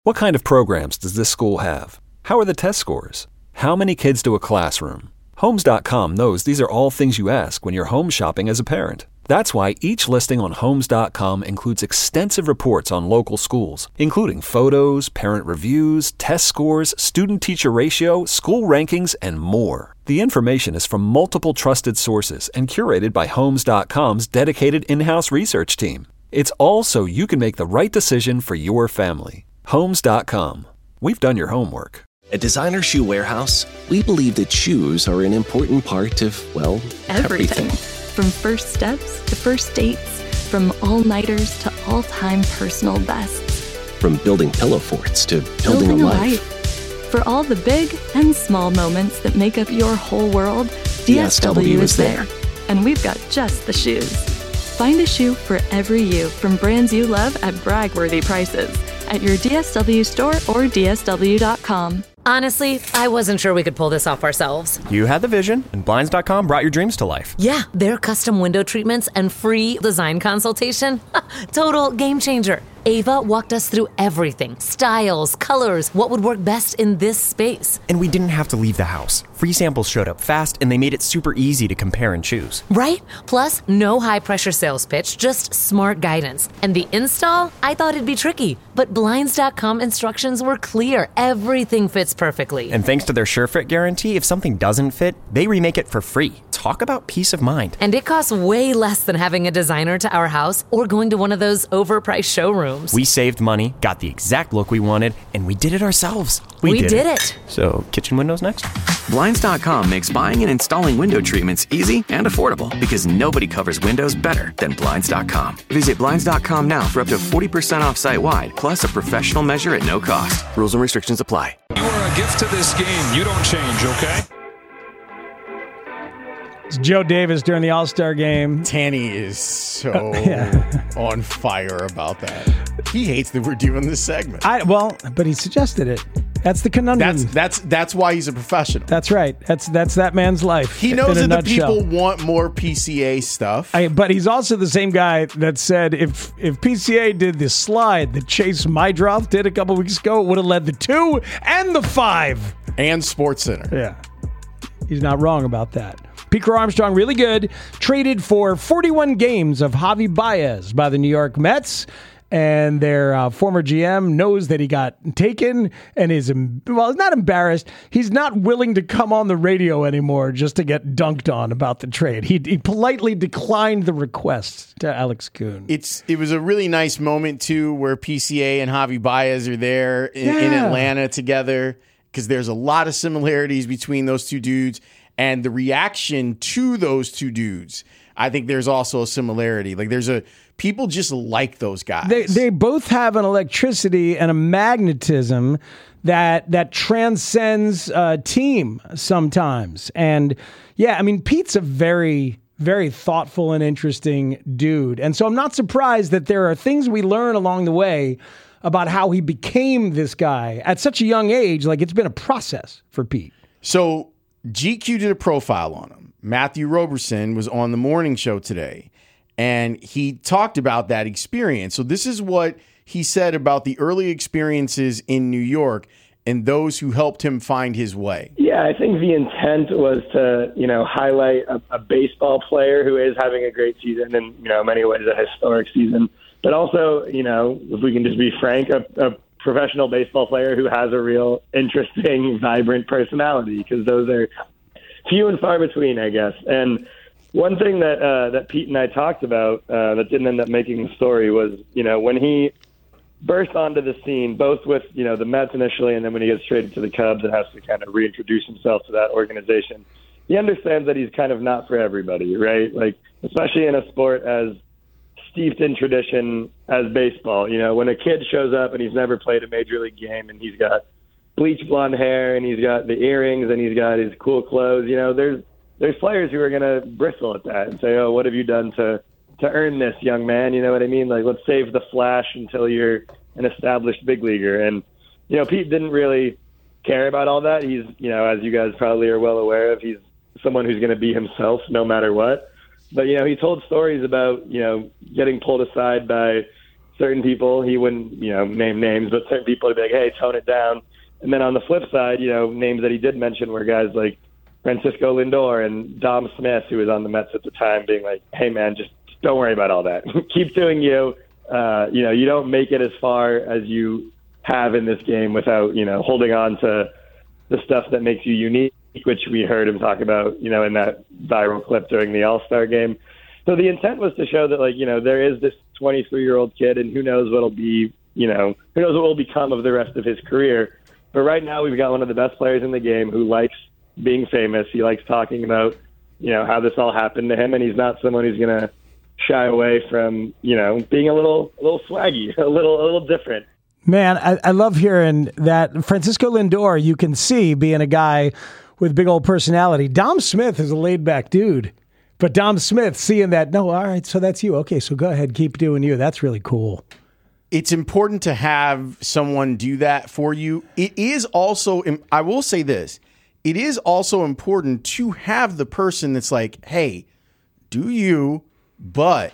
What kind of programs does this school have? How are the test scores? How many kids do a classroom? Homes.com knows these are all things you ask when you're home shopping as a parent. That's why each listing on Homes.com includes extensive reports on local schools, including photos, parent reviews, test scores, student-teacher ratio, school rankings, and more. The information is from multiple trusted sources and curated by Homes.com's dedicated in-house research team. It's all so you can make the right decision for your family. Homes.com. We've done your homework. At Designer Shoe Warehouse, we believe that shoes are an important part of, well, everything. From first steps to first dates, from all-nighters to all-time personal bests. From building pillow forts to building a life. For all the big and small moments that make up your whole world, DSW is there. And we've got just the shoes. Find a shoe for every you from brands you love at brag-worthy prices at your DSW store or DSW.com. Honestly, I wasn't sure we could pull this off ourselves. You had the vision, and Blinds.com brought your dreams to life. Yeah, their custom window treatments and free design consultation. Total game changer. Ava walked us through everything. Styles, colors, what would work best in this space. And we didn't have to leave the house. Free samples showed up fast, and they made it super easy to compare and choose. Right? Plus, no high-pressure sales pitch, just smart guidance. And the install? I thought it'd be tricky, but Blinds.com instructions were clear. Everything fits perfectly. And thanks to their SureFit guarantee, if something doesn't fit, they remake it for free. Talk about peace of mind. And it costs way less than having a designer to our house or going to one of those overpriced showrooms. We saved money, got the exact look we wanted, and we did it ourselves. We did it. So, kitchen windows next? Blinds.com makes buying and installing window treatments easy and affordable because nobody covers windows better than Blinds.com. Visit Blinds.com now for up to 40% off site-wide, plus a professional measure at no cost. Rules and restrictions apply. You are a gift to this game. You don't change, okay? It's Joe Davis during the All-Star game. Tanny is so on fire about that. He hates that we're doing this segment. But he suggested it. That's the conundrum. That's why he's a professional. That's right. That's that man's life. He knows that the people want more PCA stuff. But he's also the same guy that said if PCA did the slide that Chase Mydroth did a couple weeks ago, it would have led the 2 and the 5. And SportsCenter. Yeah. He's not wrong about that. Pico Armstrong, really good. Traded for 41 games of Javi Baez by the New York Mets. And their former GM knows that he got taken and is, not embarrassed. He's not willing to come on the radio anymore just to get dunked on about the trade. He politely declined the request to Alex Kuhn. It was a really nice moment, too, where PCA and Javi Baez are there in Atlanta together because there's a lot of similarities between those two dudes. And the reaction to those two dudes, I think there's also a similarity. Like people just like those guys. They both have an electricity and a magnetism that transcends a team sometimes. And Pete's a very, very thoughtful and interesting dude. And so I'm not surprised that there are things we learn along the way about how he became this guy at such a young age. Like it's been a process for Pete. So GQ did a profile on him. Matthew Roberson was on the morning show today, and he talked about that experience. So this is what he said about the early experiences in New York and those who helped him find his way. Yeah, I think the intent was to, highlight a baseball player who is having a great season and, in many ways a historic season. But also, if we can just be frank, a professional baseball player who has a real interesting, vibrant personality, because those are few and far between, I guess. And one thing that Pete and I talked about that didn't end up making the story was, when he burst onto the scene, both with, the Mets initially, and then when he gets traded to the Cubs and has to kind of reintroduce himself to that organization, he understands that he's kind of not for everybody, right? Like, especially in a sport as steeped in tradition as baseball. When a kid shows up and he's never played a major league game and he's got bleach blonde hair and he's got the earrings and he's got his cool clothes, there's players who are going to bristle at that and say, oh, what have you done to earn this, young man? You know what I mean? Like, let's save the flash until you're an established big leaguer. And, Pete didn't really care about all that. He's, as you guys probably are well aware of, he's someone who's going to be himself no matter what. But, he told stories about, getting pulled aside by certain people, he wouldn't, name names, but certain people would be like, hey, tone it down. And then on the flip side, names that he did mention were guys like Francisco Lindor and Dom Smith, who was on the Mets at the time, being like, hey, man, just don't worry about all that. Keep doing you. You don't make it as far as you have in this game without, holding on to the stuff that makes you unique, which we heard him talk about, in that viral clip during the All-Star game. So the intent was to show that, there is this 23-year-old kid, and who knows what'll be, who knows what will become of the rest of his career. But right now we've got one of the best players in the game who likes being famous. He likes talking about, how this all happened to him, and he's not someone who's going to shy away from, being a little swaggy, a little different. Man, I love hearing that. Francisco Lindor, you can see being a guy with big old personality. Dom Smith is a laid-back dude. But Dom Smith seeing that, no, all right, so that's you. Okay, so go ahead, keep doing you. That's really cool. It's important to have someone do that for you. It is also, I will say this, it is also important to have the person that's like, hey, do you, but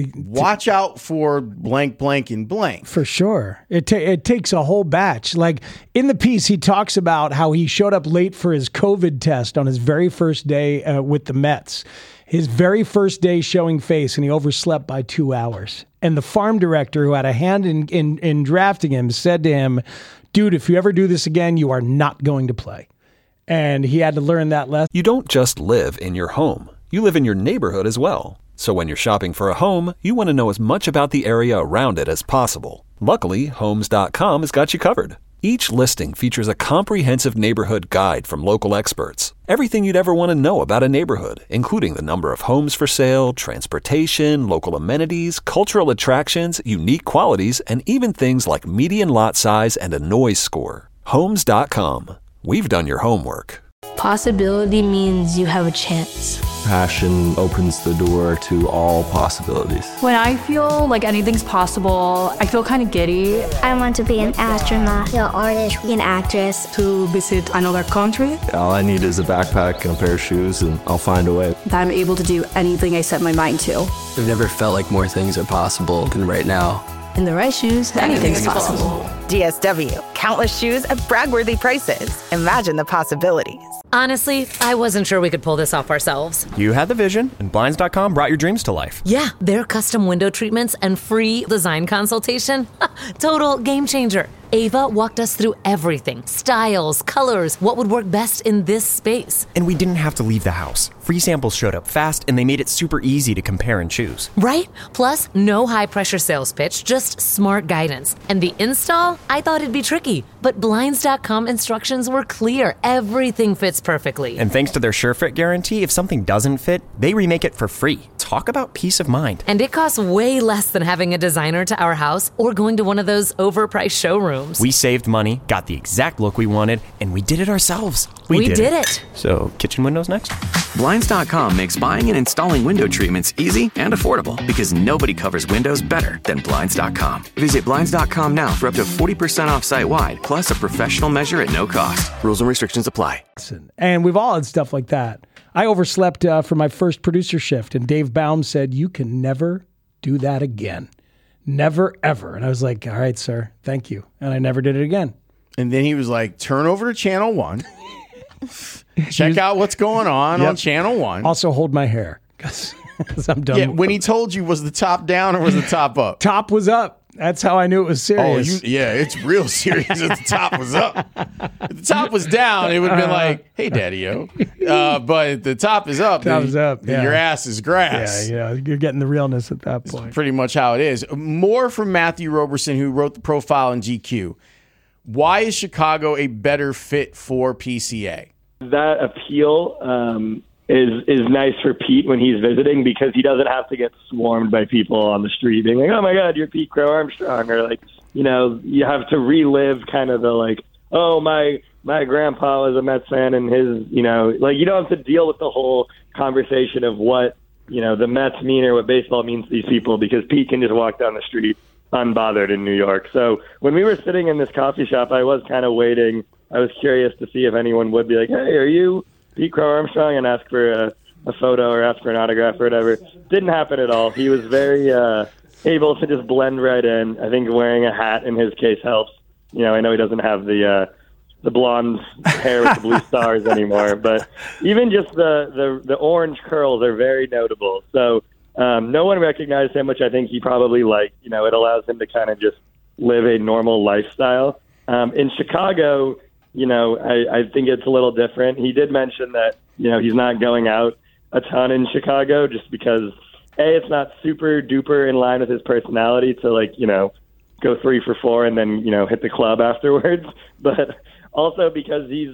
watch out for blank, blank, and blank. For sure. It takes a whole batch. Like in the piece, he talks about how he showed up late for his COVID test on his very first day with the Mets. His very first day showing face, and he overslept by 2 hours. And the farm director who had a hand in drafting him said to him, dude, if you ever do this again, you are not going to play. And he had to learn that lesson. You don't just live in your home. You live in your neighborhood as well. So when you're shopping for a home, you want to know as much about the area around it as possible. Luckily, Homes.com has got you covered. Each listing features a comprehensive neighborhood guide from local experts. Everything you'd ever want to know about a neighborhood, including the number of homes for sale, transportation, local amenities, cultural attractions, unique qualities, and even things like median lot size and a noise score. Homes.com. We've done your homework. Possibility means you have a chance. Passion opens the door to all possibilities. When I feel like anything's possible, I feel kind of giddy. I want to be an astronaut, an artist, an actress. To visit another country. All I need is a backpack and a pair of shoes, and I'll find a way. That I'm able to do anything I set my mind to. I've never felt like more things are possible than right now. In the right shoes, anything's possible. DSW. Countless shoes at brag-worthy prices. Imagine the possibilities. Honestly, I wasn't sure we could pull this off ourselves. You had the vision, and Blinds.com brought your dreams to life. Yeah, their custom window treatments and free design consultation. Total game changer. Ava walked us through everything. Styles, colors, what would work best in this space. And we didn't have to leave the house. Free samples showed up fast, and they made it super easy to compare and choose. Right? Plus, no high-pressure sales pitch, just smart guidance. And the install? I thought it'd be tricky. But Blinds.com instructions were clear. Everything fits perfectly. And thanks to their SureFit guarantee, if something doesn't fit, they remake it for free. Talk about peace of mind. And it costs way less than having a designer to our house or going to one of those overpriced showrooms. We saved money, got the exact look we wanted, and we did it ourselves. We did it. So, kitchen windows next? Blinds.com makes buying and installing window treatments easy and affordable because nobody covers windows better than Blinds.com. Visit Blinds.com now for up to 40% off site-wide, plus a professional measure at no cost. Rules and restrictions apply. And we've all had stuff like that. I overslept for my first producer shift, and Dave Baum said, you can never do that again. Never, ever. And I was like, all right, sir, thank you. And I never did it again. And then he was like, turn over to Channel 1. Check out what's going on Channel 1. Also hold my hair because I'm done. Yeah, when he told you, was the top down or was the top up? Top was up. That's how I knew it was serious. It's real serious if the top was up. If the top was down, it would have been like, hey, daddy-o. But if the top is up, then your ass is grass. Yeah, you're getting the realness at that point. That's pretty much how it is. More from Matthew Roberson, who wrote the profile in GQ. Why is Chicago a better fit for PCA? That appeal is nice for Pete when he's visiting because he doesn't have to get swarmed by people on the street being like, oh my God, you're Pete Crow Armstrong. Or like, you have to relive kind of the like, oh, my grandpa was a Mets fan and his, you don't have to deal with the whole conversation of what, the Mets mean or what baseball means to these people because Pete can just walk down the street unbothered in New York. So when we were sitting in this coffee shop, I was kind of waiting. I was curious to see if anyone would be like, hey, are you Pete Crow Armstrong, and ask for a photo or ask for an autograph or whatever. Didn't happen at all. He was very able to just blend right in. I think wearing a hat in his case helps. I know he doesn't have the blonde hair with the blue stars anymore, but even just the orange curls are very notable. So no one recognized him, which I think he probably liked. It allows him to kind of just live a normal lifestyle. In Chicago, I think it's a little different. He did mention that, he's not going out a ton in Chicago just because, A, it's not super duper in line with his personality to go 3 for 4 and then, hit the club afterwards. But also because he's,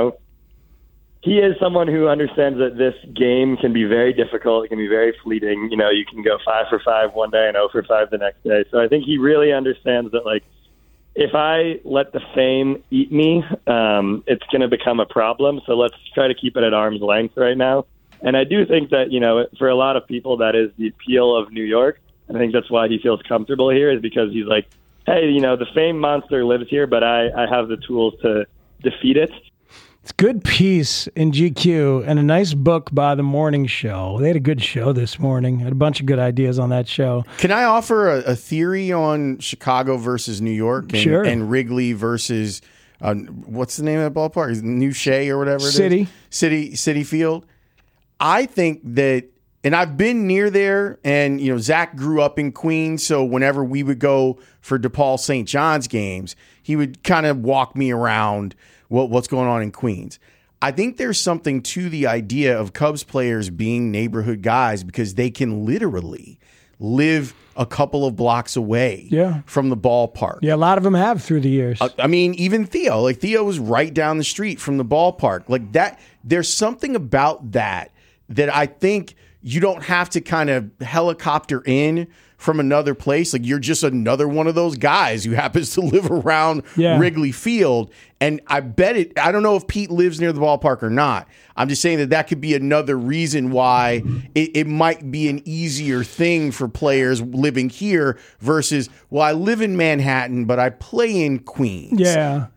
he is someone who understands that this game can be very difficult. It can be very fleeting. You can go 5 for 5 one day and 0 for 5 the next day. So I think he really understands that, if I let the fame eat me, it's going to become a problem. So let's try to keep it at arm's length right now. And I do think that, for a lot of people, that is the appeal of New York. And I think that's why he feels comfortable here, is because he's like, hey, the fame monster lives here, but I have the tools to defeat it. It's a good piece in GQ and a nice book by The Morning Show. They had a good show this morning. Had a bunch of good ideas on that show. Can I offer a theory on Chicago versus New York? Sure. And Wrigley versus, what's the name of that ballpark? Is it New Shea or whatever it is? City Field. I think that, and I've been near there, and, Zach grew up in Queens, so whenever we would go for DePaul St. John's games, he would kind of walk me around what's going on in Queens. I think there's something to the idea of Cubs players being neighborhood guys because they can literally live a couple of blocks away from the ballpark. Yeah, a lot of them have through the years. Even Theo. Theo was right down the street from the ballpark. That, there's something about that I think you don't have to kind of helicopter in from another place. You're just another one of those guys who happens to live around Wrigley Field. And I don't know if Pete lives near the ballpark or not. I'm just saying that could be another reason why it might be an easier thing for players living here versus, I live in Manhattan, but I play in Queens. Yeah.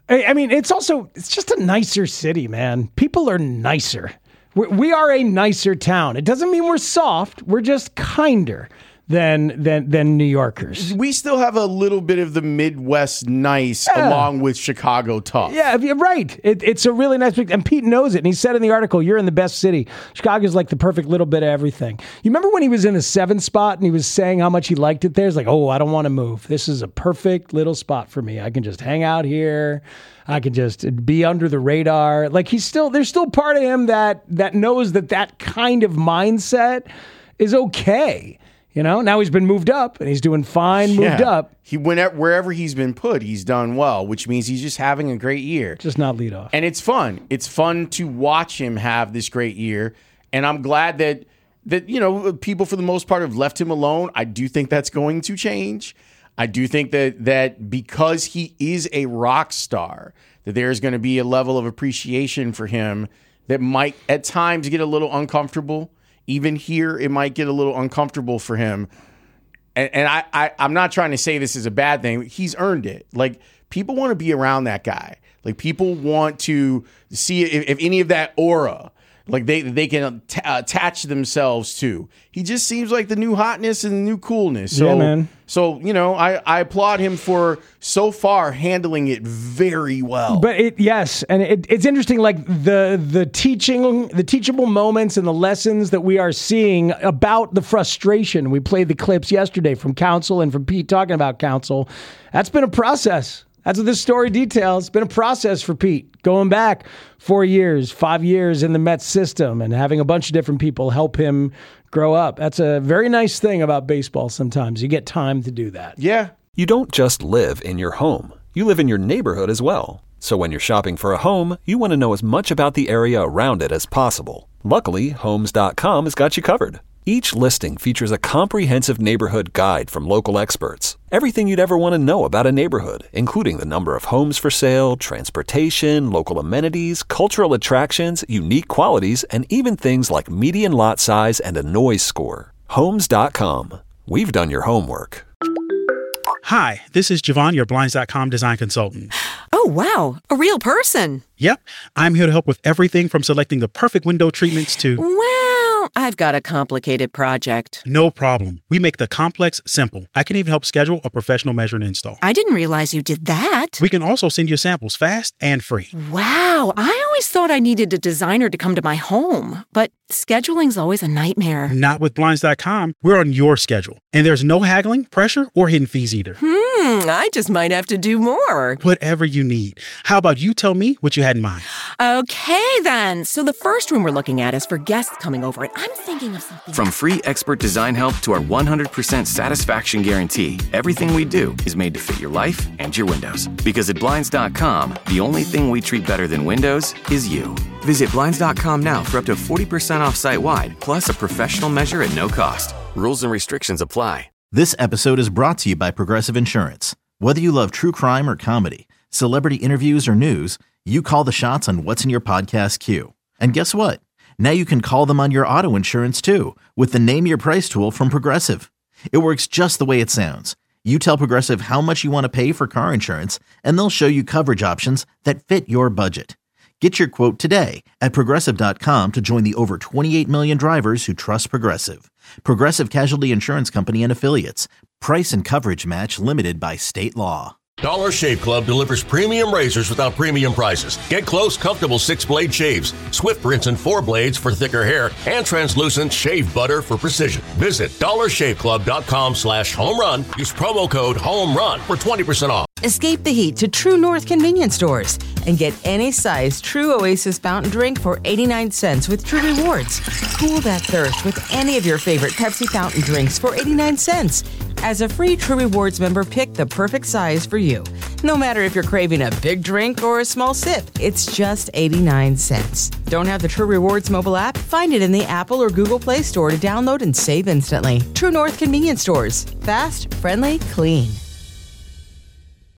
It's just a nicer city, man. People are nicer. We are a nicer town. It doesn't mean we're soft. We're just kinder than New Yorkers. We still have a little bit of the Midwest nice along with Chicago tough. Yeah, you're right. It's a really nice big, and Pete knows it. And he said in the article, you're in the best city. Chicago's like the perfect little bit of everything. You remember when he was in the 7th spot and he was saying how much he liked it there? It's like, I don't want to move. This is a perfect little spot for me. I can just hang out here. I could just be under the radar. There's still part of him that knows that kind of mindset is okay. Now he's been moved up and he's doing fine, moved up. He went wherever he's been put, he's done well, which means he's just having a great year. Just not lead off. And it's fun. It's fun to watch him have this great year. And I'm glad that people for the most part have left him alone. I do think that's going to change. I do think that because he is a rock star, that there's going to be a level of appreciation for him that might at times get a little uncomfortable. Even here, it might get a little uncomfortable for him. And I'm not trying to say this is a bad thing. He's earned it. People want to be around that guy. People want to see if any of that aura, they can attach themselves to. He just seems like the new hotness and the new coolness. So, yeah, man. So, I applaud him for so far handling it very well. But it's interesting, the teachable moments and the lessons that we are seeing about the frustration. We played the clips yesterday from Counsell and from Pete talking about Counsell. That's been a process. That's what this story details. It's been a process for Pete, going back 4 years, 5 years in the Mets system and having a bunch of different people help him grow up. That's a very nice thing about baseball sometimes. You get time to do that. Yeah. You don't just live in your home. You live in your neighborhood as well. So when you're shopping for a home, you want to know as much about the area around it as possible. Luckily, Homes.com has got you covered. Each listing features a comprehensive neighborhood guide from local experts. Everything you'd ever want to know about a neighborhood, including the number of homes for sale, transportation, local amenities, cultural attractions, unique qualities, and even things like median lot size and a noise score. Homes.com. We've done your homework. Hi, this is Javon, your Blinds.com design consultant. Oh, wow. A real person. Yep. I'm here to help with everything from selecting the perfect window treatments to... Wow. I've got a complicated project. No problem. We make the complex simple. I can even help schedule a professional measure and install. I didn't realize you did that. We can also send you samples fast and free. Wow, I always thought I needed a designer to come to my home, but scheduling's always a nightmare. Not with Blinds.com. We're on your schedule, and there's no haggling, pressure, or hidden fees either. I just might have to do more. Whatever you need. How about you tell me what you had in mind? Okay, then. So the first room we're looking at is for guests coming over, and I'm thinking of something. From free expert design help to our 100% satisfaction guarantee, everything we do is made to fit your life and your windows. Because at Blinds.com, the only thing we treat better than windows is you. Visit Blinds.com now for up to 40% off site-wide, plus a professional measure at no cost. Rules and restrictions apply. This episode is brought to you by Progressive Insurance. Whether you love true crime or comedy, celebrity interviews or news, you call the shots on what's in your podcast queue. And guess what? Now you can call them on your auto insurance too with the Name Your Price tool from Progressive. It works just the way it sounds. You tell Progressive how much you want to pay for car insurance, and they'll show you coverage options that fit your budget. Get your quote today at Progressive.com to join the over 28 million drivers who trust Progressive. Progressive Casualty Insurance Company and Affiliates. Price and coverage match limited by state law. Dollar Shave Club delivers premium razors without premium prices. Get close, comfortable 6-blade shaves, swift rinse and 4 blades for thicker hair, and translucent shave butter for precision. Visit dollarshaveclub.com/home-run. Use promo code HOME-RUN for 20% off. Escape the heat to True North convenience stores and get any size True Oasis fountain drink for 89 cents with True Rewards. Cool that thirst with any of your favorite Pepsi fountain drinks for 89 cents. As a free True Rewards member, pick the perfect size for you. No matter if you're craving a big drink or a small sip, it's just 89 cents. Don't have the True Rewards mobile app? Find it in the Apple or Google Play Store to download and save instantly. True North convenience stores. Fast, friendly, clean.